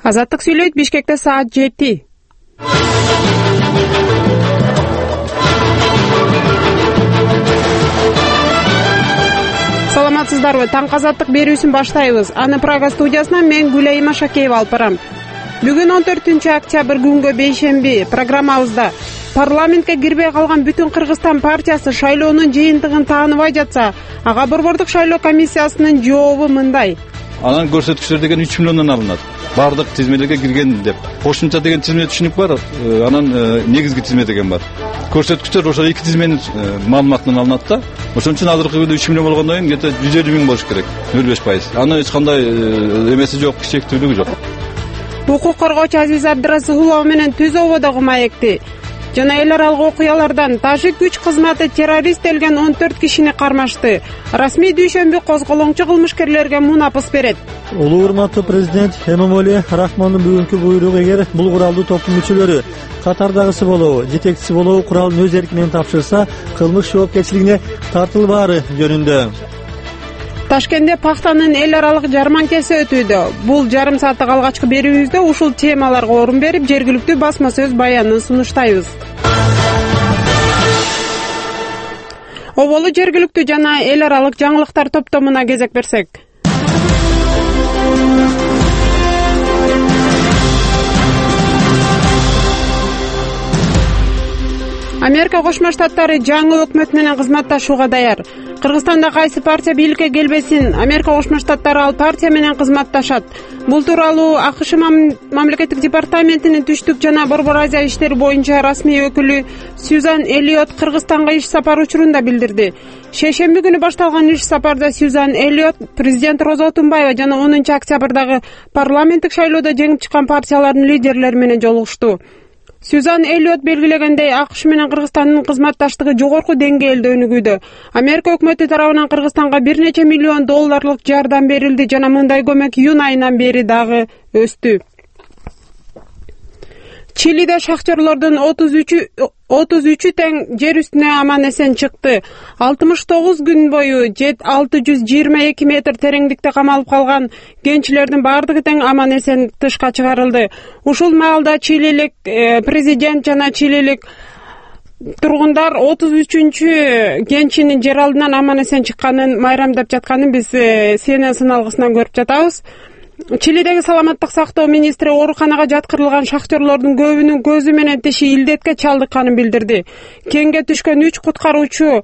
Азаттык сүйлөйт. Бишкекте саат 7. Саламатсыздарбы? Таң азаттык берүүсүн баштайбыз. Аны Прага студиясынан мен Гүлайма Шакеева алып барам. Бүгүн 14 октябрь күнгө бейшемби. Программабызда парламентке кирбей калган Бүтүн Кыргызстан партиясы шайлоонун жыйынтыгын тааныбай жатса, ага борбордук шайлоо комиссиясынын жообу мындай. Анан көрсөткүчтөр деген 3 миллиондон алынат. Бардык тизмелерге кирген деп. Кошумча деген тизме түшүнүк бар, анан негизги тизме деген бар. Көрсөткүчтөр ошо эки тизменин маалыматынан алынат да. Ошон үчүн азыркы күндө 3 миллион болгондон кийин где-то 150 миң болуш керек. 0,5%. Аны эч кандай эмеси жок, чектүүлүгү жок. Укук коргоочу Азиз Абдрасулов менен Түз ободогу маекти. Жана эл аралык окуялардан тажик күч кызматы террорист делген 14 кишини кармашты. Расмий дүйшөмбү козголоңчу кылмышкерлерге мунапыс берет. Улуу урматтуу президент Эмомали Рахмондун бүгүнкү буйругу эгер бул куралдуу топтун мүчөлөрү катардагысы болобу, жетекчиси болобу куралын өз эркинен тапшырса, кылмыш жоопкерчилигине тартылбаары жөнүндө. Ташкентте пахтанын эл аралык жарманкеси өтүүдө. Бул жарым сааттык алгачкы берүүбүздө ушул темаларга орун берип, жергиликтүү басма сөз баянын сунуштайбыз. Оболу жергиликтүү жана эл аралык жаңылыктар топтомуна кезек берсек. Америка Кошмо Штаттары жаңы өкмөт менен кызматташууга даяр. Кыргызстанда кайсы партия бийликке келбесин, Америка Кошмо Штаттары ал партия менен кызматташат. Бул тууралуу АКШ мамлекеттик департаментинин түштүк жана Борбор Азия иштери боюнча расмий өкүлү Сьюзан Эллиот Кыргызстанга иш сапар учурунда билдирди. Шейшемби күнү башталган иш сапарда Сьюзан Эллиот президент Роза Отунбаева жана 10 октябрдагы парламенттик шайлоодо жеңип чыккан партиялардын лидерлери менен жолугушту. Сьюзан Эллиот белгилегендей, АКШ менен Кыргызстандын кызматташтыгы жогорку деңгээлде өнүгүүдө. Америка өкмөтү тарабынан Кыргызстанга $1 нече миллион жардам берилди жана мындай көмөк июнь айынан бери дагы өстү. Чилиде шахтерлордун 33 тең жер үстүнө аман эсен чыкты. 69 күн бою 622 метр тереңдикте камалып калган кенчилердин бардыгы тең аман эсен тышка чыгарылды. Ушул маалда чилилик президент жана чилилик тургундар 33 кенчинин жер алдынан аман эсен чыкканын майрамдап жатканын биз CNN сыналгысынан көрүп жатабыз. Чилидеги саламаттык сактоо министри ооруканага жаткырылган шахтерлордун көбүнүн көзү менен тиши илдетке чалдыкканын билдирди. Кеңге түшкөн 3 куткаруучу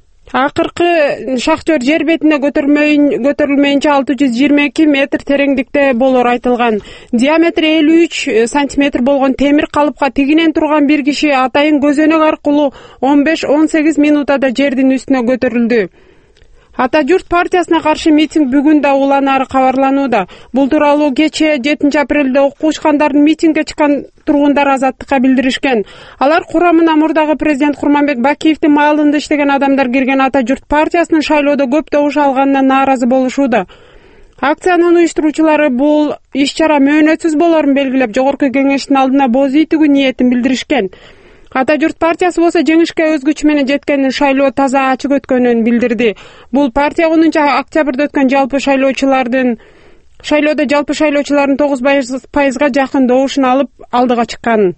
акыркы шахтер жер бетине көтөрүлмөйүнчө 622 метр тереңдикте болору айтылган. Диаметри 53 сантиметр болгон темир калыпка тигинен турган бир киши атайын көзөнөк аркылуу 15-18 минутада жердин үстүнө көтөрүлдү. Ата журт партиясына каршы митинг бүгүн да уланары кабарланууда. Бул тууралуу кечээ 7 апрелде окуу учкандардын митингге чыккан тургундар Азаттыкка билдиришкен. Алар курамына мурдагы президент Курманбек Бакиевдин маалында иштеген адамдар кирген Ата журт партиясынын шайлоодо көп добуш алганына нааразы болушууда. Акциянын уюштуруучулары бул иш-чара мөөнөтсүз болорун белгилеп, жогорку кеңештин алдына боз үй тигүү ниетин билдиришкен. Ата журт партиясы болсо жеңишке өз күчү менен жеткенин, шайлоо таза ачык өткөнүн билдирди. Бул партия 10 октябрда өткөн шайлоодо жалпы шайлоочулардын 9% жакын добушун алып алдыга чыккан.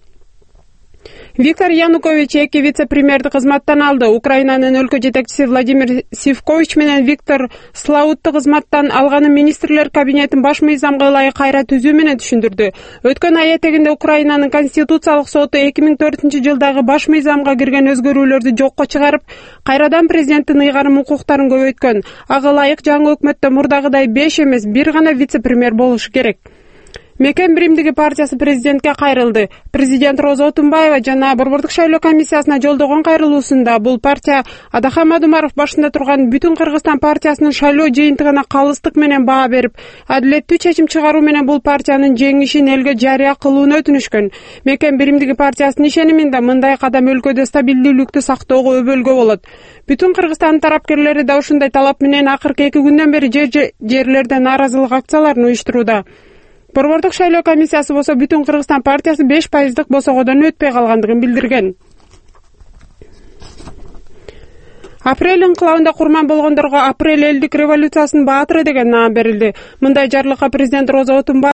Виктор Янукович 2 вице-премьерди кызматтан алды. Украинанын өлкө жетекчиси Владимир Сивкович менен Виктор Слаутты кызматтан алганын министрлер кабинетин баш мыйзамга ылайык кайра түзүү менен түшүндүрдү. Өткөн ай этегинде Украинанын конституциялык соту 2004-жылдагы баш мыйзамга кирген өзгөрүүлөрдү жокко чыгарып, кайрадан президенттин ыйгарым укуктарын көбөйткөн. Ага ылайык жаңы өкмөттө мурдагыдай 5 эмес, бир гана вице-премьер болушу керек. Мекен биримдиги партиясы президентке кайрылды. Президент Роза Отунбаева жана борбордук шайлоо комиссиясына жолдогон кайрылуусунда бул партия Адахан Мадумаров башында турган Бүтүн Кыргызстан партиясынын шайлоо жыйынтыгына калыстык менен баа берип, адилеттүү чечим чыгаруу менен бул партиянын жеңишин элге жарыя кылууну өтүнүшкөн. Мекен биримдиги партиясынын ишениминде мындай кадам өлкөдө стабилдүүлүктү сактоого өбөлгө болот. Бүтүн Кыргызстан тарапкерлери да ушундай талап менен акыркы 2 күндөн бери жерлерде нааразылык акцияларын уюштурууда. Борбордук шайлоо комиссиясы болсо Бүтүн Кыргызстан партиясы 5% босогодон өтпөй калгандыгын билдирген. Апрель инкылабында курман болгондорго апрель элдик революциясынын баатыры деген наам берилди. Мындай жарлыкка президент Роза Отунбаева